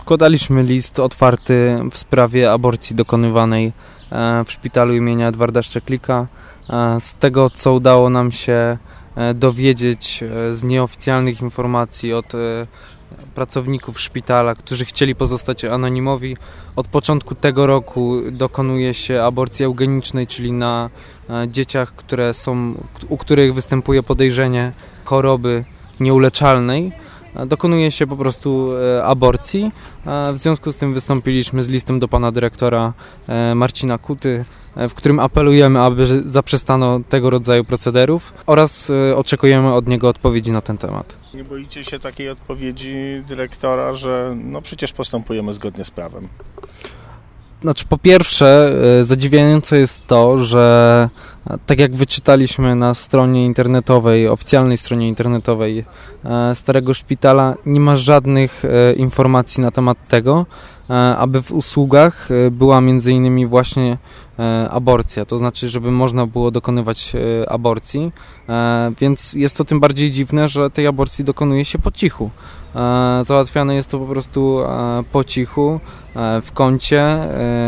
Składaliśmy list otwarty w sprawie aborcji dokonywanej w szpitalu imienia Edwarda Szczeklika. Z tego, co udało nam się dowiedzieć z nieoficjalnych informacji od pracowników szpitala, którzy chcieli pozostać anonimowi, od początku tego roku dokonuje się aborcji eugenicznej, czyli na dzieciach, u których występuje podejrzenie choroby nieuleczalnej. Dokonuje się po prostu aborcji. W związku z tym wystąpiliśmy z listem do pana dyrektora Marcina Kuty, w którym apelujemy, aby zaprzestano tego rodzaju procederów oraz oczekujemy od niego odpowiedzi na ten temat. Nie boicie się takiej odpowiedzi dyrektora, że przecież postępujemy zgodnie z prawem? Znaczy, po pierwsze, zadziwiające jest to, że tak jak wyczytaliśmy na stronie internetowej, oficjalnej stronie internetowej Starego Szpitala, nie ma żadnych informacji na temat tego, aby w usługach była między innymi właśnie aborcja, to znaczy, żeby można było dokonywać aborcji, więc jest to tym bardziej dziwne, że tej aborcji dokonuje się po cichu. Załatwiane jest to po prostu po cichu, w kącie,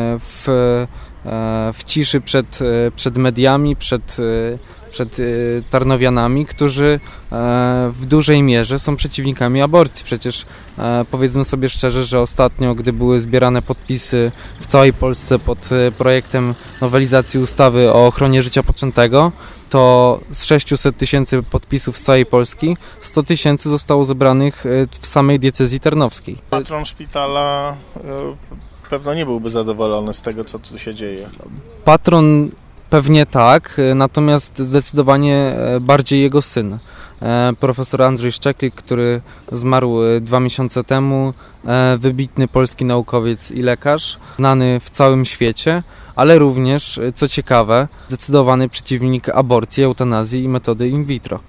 w ciszy przed mediami, przed tarnowianami, którzy w dużej mierze są przeciwnikami aborcji. Przecież powiedzmy sobie szczerze, że ostatnio, gdy były zbierane podpisy w całej Polsce pod projektem nowelizacji ustawy o ochronie życia poczętego, to z 600 000 podpisów z całej Polski 100 000 zostało zebranych w samej diecezji tarnowskiej. Patron szpitala pewno nie byłby zadowolony z tego, co tu się dzieje. Patron pewnie tak, natomiast zdecydowanie bardziej jego syn. Profesor Andrzej Szczeklik, który zmarł 2 miesiące temu, wybitny polski naukowiec i lekarz, znany w całym świecie, ale również, co ciekawe, zdecydowany przeciwnik aborcji, eutanazji i metody in vitro.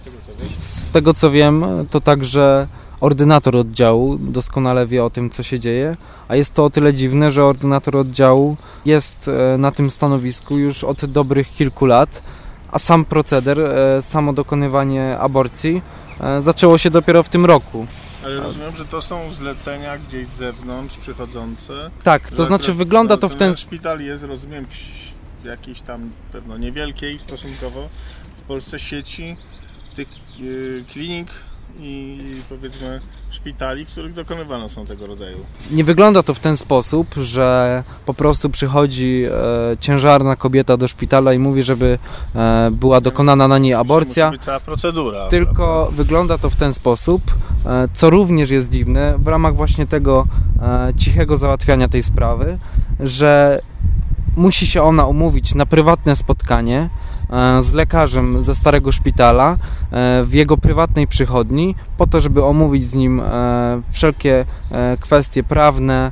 Z tego co wiem, to także ordynator oddziału doskonale wie o tym, co się dzieje, a jest to o tyle dziwne, że ordynator oddziału jest na tym stanowisku już od dobrych kilku lat, a sam proceder, samo dokonywanie aborcji zaczęło się dopiero w tym roku. Ale rozumiem, że to są zlecenia gdzieś z zewnątrz przychodzące. Tak, to znaczy wygląda to w ten... Szpital jest, rozumiem, w jakiejś tam pewno niewielkiej stosunkowo w Polsce sieci tych klinik i powiedzmy szpitali, w których dokonywane są tego rodzaju. Nie wygląda to w ten sposób, że po prostu przychodzi ciężarna kobieta do szpitala i mówi, żeby była dokonana na niej aborcja. Musi być cała procedura. Tylko prawda? Wygląda to w ten sposób, co również jest dziwne, w ramach właśnie tego cichego załatwiania tej sprawy, że musi się ona umówić na prywatne spotkanie z lekarzem ze Starego Szpitala w jego prywatnej przychodni po to, żeby omówić z nim wszelkie kwestie prawne,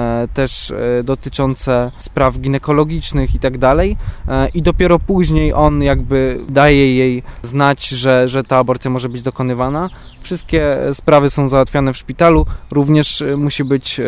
też dotyczące spraw ginekologicznych i tak dalej, i dopiero później on jakby daje jej znać, że ta aborcja może być dokonywana. Wszystkie sprawy są załatwiane w szpitalu, również musi być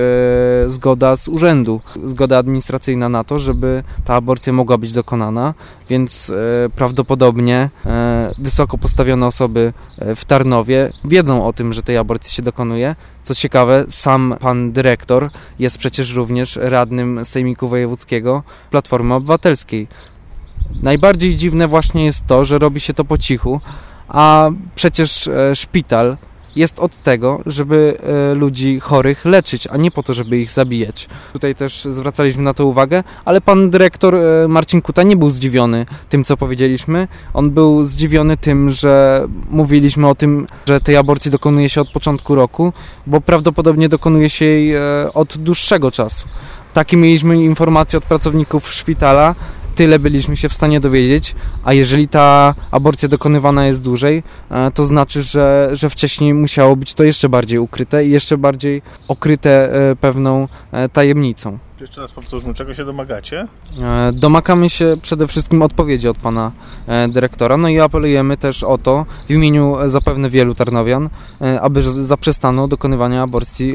zgoda z urzędu, zgoda administracyjna na to, żeby ta aborcja mogła być dokonana, więc prawdopodobnie wysoko postawione osoby w Tarnowie wiedzą o tym, że tej aborcji się dokonuje. Co ciekawe, sam pan dyrektor jest przecież również radnym Sejmiku Wojewódzkiego Platformy Obywatelskiej. Najbardziej dziwne właśnie jest to, że robi się to po cichu, a przecież szpital jest od tego, żeby ludzi chorych leczyć, a nie po to, żeby ich zabijać. Tutaj też zwracaliśmy na to uwagę, ale pan dyrektor Marcin Kuta nie był zdziwiony tym, co powiedzieliśmy. On był zdziwiony tym, że mówiliśmy o tym, że tej aborcji dokonuje się od początku roku, bo prawdopodobnie dokonuje się jej od dłuższego czasu. Takie mieliśmy informacje od pracowników szpitala, tyle byliśmy się w stanie dowiedzieć, a jeżeli ta aborcja dokonywana jest dłużej, to znaczy, że wcześniej musiało być to jeszcze bardziej ukryte i jeszcze bardziej okryte pewną tajemnicą. Jeszcze raz powtórzmy, czego się domagacie? Domagamy się przede wszystkim odpowiedzi od pana dyrektora, no i apelujemy też o to w imieniu zapewne wielu tarnowian, aby zaprzestano dokonywania aborcji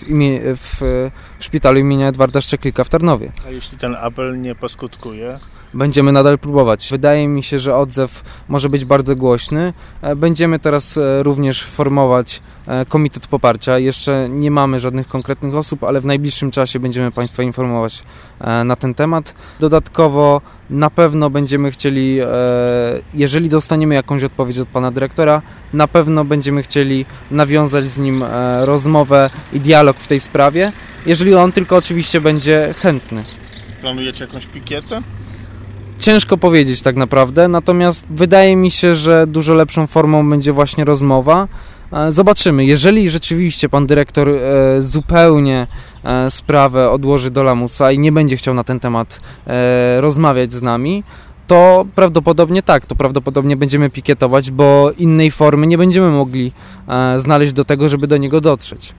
w szpitalu imienia Edwarda Szczeklika w Tarnowie. A jeśli ten apel nie poskutkuje, będziemy nadal próbować. Wydaje mi się, że odzew może być bardzo głośny. Będziemy teraz również formować komitet poparcia. Jeszcze nie mamy żadnych konkretnych osób, ale w najbliższym czasie będziemy Państwa informować na ten temat. Dodatkowo na pewno będziemy chcieli, jeżeli dostaniemy jakąś odpowiedź od Pana Dyrektora, na pewno będziemy chcieli nawiązać z nim rozmowę i dialog w tej sprawie, jeżeli on tylko oczywiście będzie chętny. Planujecie jakąś pikietę? Ciężko powiedzieć tak naprawdę, natomiast wydaje mi się, że dużo lepszą formą będzie właśnie rozmowa. Zobaczymy, jeżeli rzeczywiście pan dyrektor zupełnie sprawę odłoży do lamusa i nie będzie chciał na ten temat rozmawiać z nami, to prawdopodobnie tak, to prawdopodobnie będziemy pikietować, bo innej formy nie będziemy mogli znaleźć do tego, żeby do niego dotrzeć.